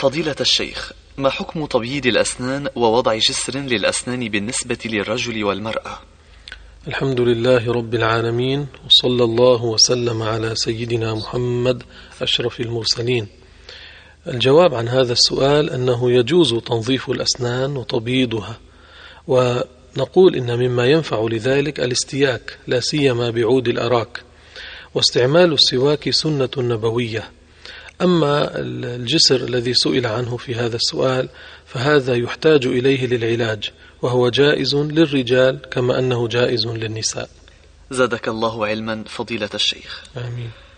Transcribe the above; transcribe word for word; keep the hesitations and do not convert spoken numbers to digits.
فضيلة الشيخ، ما حكم تبييض الأسنان ووضع جسر للأسنان بالنسبة للرجل والمرأة؟ الحمد لله رب العالمين، وصلى الله وسلم على سيدنا محمد أشرف المرسلين. الجواب عن هذا السؤال أنه يجوز تنظيف الأسنان وتبييضها، ونقول إن مما ينفع لذلك الاستياك، لا سيما بعود الأراك، واستعمال السواك سنة نبوية. أما الجسر الذي سئل عنه في هذا السؤال فهذا يحتاج إليه للعلاج، وهو جائز للرجال كما أنه جائز للنساء. زادك الله علما فضيلة الشيخ. آمين.